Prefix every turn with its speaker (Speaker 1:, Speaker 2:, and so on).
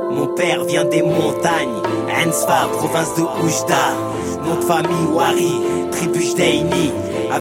Speaker 1: Mon père vient des montagnes, Ansfa, province de Oujda. Nom de famille Wari, tribu Jdeini.